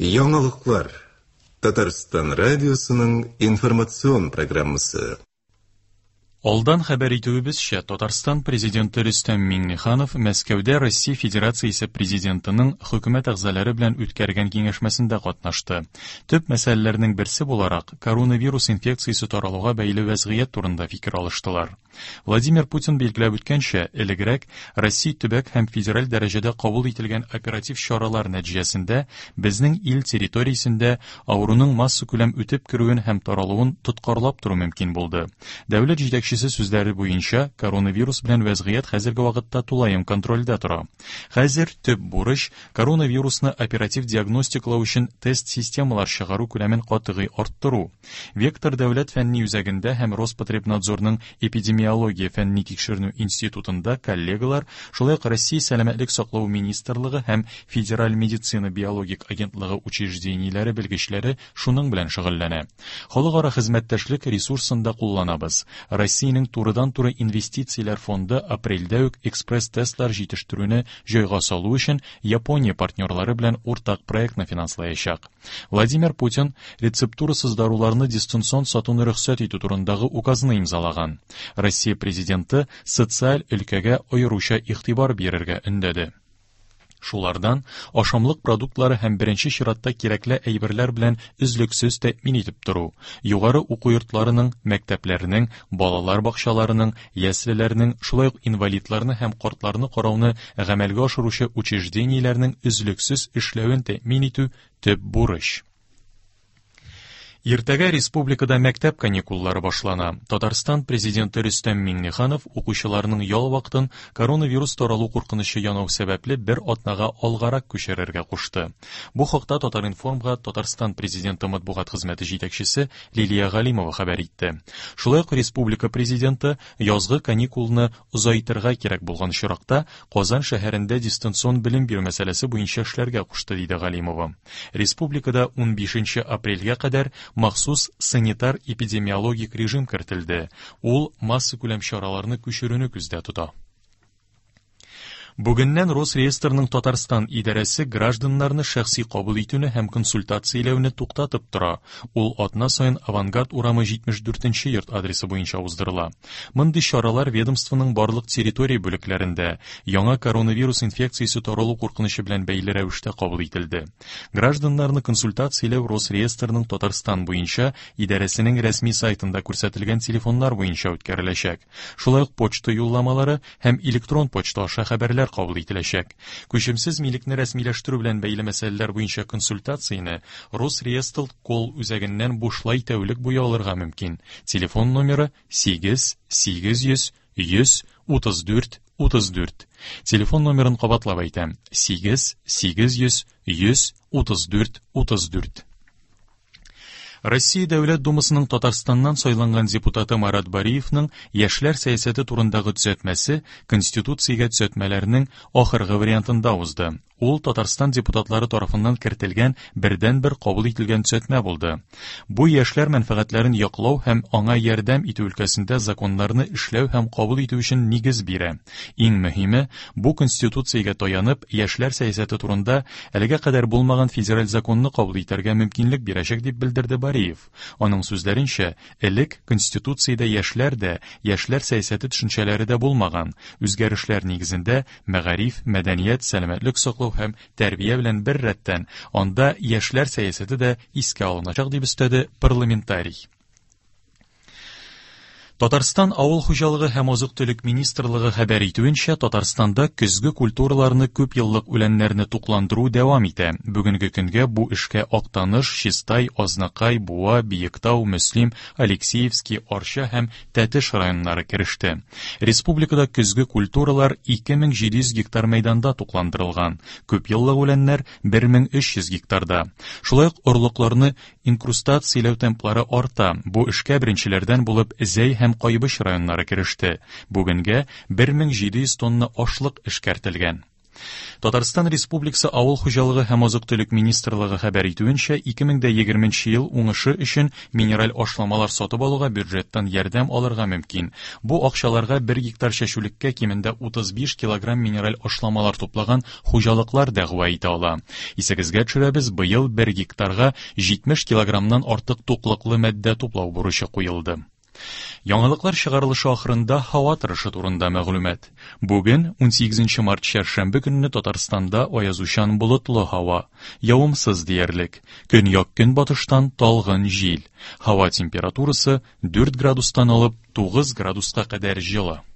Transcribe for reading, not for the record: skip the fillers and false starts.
Яңалыклар. Татарстан радиосының информацион программасы. Алдан хәбәр итүебезчә, Татарстан президенты Рөстәм Миңнеханов Мәскәүдә Россия Федерациясе президентының хөкүмәт әгъзалары белән үткәргән киңәшмәсендә катнашты. Төп мәсьәләләрнең берсе буларак коронавирус инфекциясе таралуга бәйле вәзгыять турында фикер алыштылар. Владимир Путин билгеләп үткәнчә, элегрәк Россия төбәк һәм федераль дәрәҗәдә кабул ителгән оператив чаралар нәтиҗәсендә безнең ил территориясендә авыруның масса күләм үтеп керүен һәм таралуын тоткарлап тору мөмкин булды. Дәүләт җитәкчесе сүзләре буенча, коронавирус белән вәзгыять хәзерге вакытта тулаем контрольдә тора. Хәзер төп бурыч коронавирусны оператив диагностиклау өчен тест системалар чыгару күләмен катыгый арттыру. Вектор дәүләт фәнни үзәгендә һәм Роспотребнадзорның эпидемиология фәнни тикшеренү институтында коллегалар, шулай ук Россия сәламәтлек саклау министрлыгы һәм Федераль медицина биологик агентлыгы учреждениеләре белгечләре шуның белән шөгыльләнә. Халыкара хезмәттәшлек ресурсын да кулланабыз. Россиянең турыдан-туры инвестицияләр фонды апрельдә үк экспресс-тестлар җитештерүне җайга салу өчен Япония партнерлары белән уртак проектны финанслаячак. Владимир Путин рецептурасыз даруларны дистанцион сатуны рөхсәт итү турындагы указны имзалаган. Россия президенты социаль өлкәгә аеруча игътибар бирергә өндәде. Шулардан ашамлык продуктлары һәм беренче чиратта кирәкле әйберләр белән өзлексез тәэмин итеп тору, югары уку йортларының, мәктәпләренең, балалар бакчаларының, яслеләрнең, шулай ук инвалидларны һәм картларны карауны гамәлгә ашыручы учреждениеләрнең өзлексез эшләвен тәэмин итү төп бурыч. Иртәгә республикада мәктәп каникуллары башлана. Татарстан президенты Рөстәм Миңнеханов укучыларның ял вакытын коронавирус таралу куркынычы янау сәбәпле бер атнага алгарак күчерергә кушты. Бу хакта Татар-информга Татарстан президенты матбугат хезмәте җитәкчесе Лилия Галимова хәбәр итте. Шулай ук республика президенты язгы каникулны озайтырга кирәк булган чиракта Казан шәһәрендә дистанцион белем бирү мәсьәләсе буенча эшләргә кушты, диде Галимова. Республикада 15 апрельгә кадәр махсус санитар-эпидемиологик режим кертелде. Ул масса күләм чараларны күчерүне күздә тота. Бүгеннән Росреестрның Татарстан идарәсе гражданнарны шәхси кабул итүне һәм консультацияләүне туктатып тора. Ул атна саен Авангард урамы 74-нче йорт адресы буенча уздырыла. Мондый чаралар ведомствоның барлык территория бүлекләрендә яңа коронавирус инфекциясе таралу куркынычы белән бәйле рәвештә кабул ителде. Гражданнарны консультацияләү Росреестрның Татарстан буенча идарәсенең рәсми сайтында күрсәтелгән телефоннар буенча үткәреләчәк. Шулай ук почта юлламалары һәм электрон почта аша хәбәрләр кабул ителәчәк. Күчемсез милекне рәсмиләштерү белән бәйле мәсьәләләр буенча консультацияне Росреестр кол үзәгеннән бушлай тәүлек буе алырга мөмкин. Телефон номеры 8-800-100-34-34. Телефон номерын кабатлап әйтәм. 8-800-100-34-34. Россия Дәүләт Думасының Татарстаннан сайланган депутаты Марат Бариевның яшьләр сәясәте турындагы төзәтмәсе Конституциягә төзәтмәләрнең ахыргы вариантында узды. Ул Татарстан депутатлары тарафыннан кертелгән бердән-бер кабул ителгән төзәтмә булды. Бу яшьләр мәнфәгатьләрен яклау һәм аңа ярдәм итү өлкәсендә законнарны эшләү һәм кабул итү өчен нигез бирә. Иң мөһиме, бу Конституциягә таянып, яшьләр сәясәте турында әлегә кадәр булмаган федераль законны кабул итәргә мөмкинлек бирәчәк, дип белдерде Бариев. Аның сүзләренчә, элек Конституциядә яшьләр дә, яшьләр сәясәте төшенчәләре дә булмаган. Үзгәрешләр нигезендә мәгариф, мәдәният, сәламәтлек саклау һәм тәрбия белән бер рәттән анда яшьләр сәясәте дә искә алыначак, дип өстәде парламентарий. Татарстан авыл хуҗалыгы һәм азык-төлек министрлыгы хәбәр итүенчә, Татарстанда көзге культураларны күп еллык үләннәрне тукландыру дәвам итә. Бүгенге көнгә бу эшкә Актаныш, Чистай, Азнакай, Буа, Биектау, Мөслим, Алексеевский, Арча һәм Тәтеш районнары кереште. Республикада көзге культуралар 2700 гектар мәйданда тукландырылган. Күп еллык үләннәр 1300 гектарда. Шулай ук орлыкларны инкрустацияләү темплары арта. Бу эшкә беренчеләрдән булып Зәй һәм Кайбыш районнары кереште. Бүгенгә 1700 тонна ашлык эшкәртелгән. Татарстан Республикасы Авыл хуҗалыгы һәм азык-төлек министрлыгы хәбәр итүенчә, 2020 ел уңышы өчен минераль ашламалар сатып алуга бюджеттан ярдәм алырга мөмкин. Бу акчаларга 1 гектар чәчүлеккә кимендә 35 килограмм минераль ашламалар туплаган хуҗалыклар дәгъва итә ала. Исегезгә төшерәбез, быел 1 гектарга 70 килограммнан артык туклыклы мәддә туплау бурычы куелды. Яңалыклар чыгарылышы ахырында һава торышы турында мәгълүмат. Бүген 18 март чәршәмбе көнне Татарстанда аязучан болытлы һава, явымсыз диярлек. Көньяк-көнбатыштан талгын җил. Һава температурасы 4 градустан алып 9 градуска кадәр җылы.